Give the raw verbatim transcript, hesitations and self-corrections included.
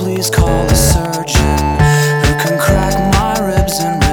please call a surgeon who can crack my ribs and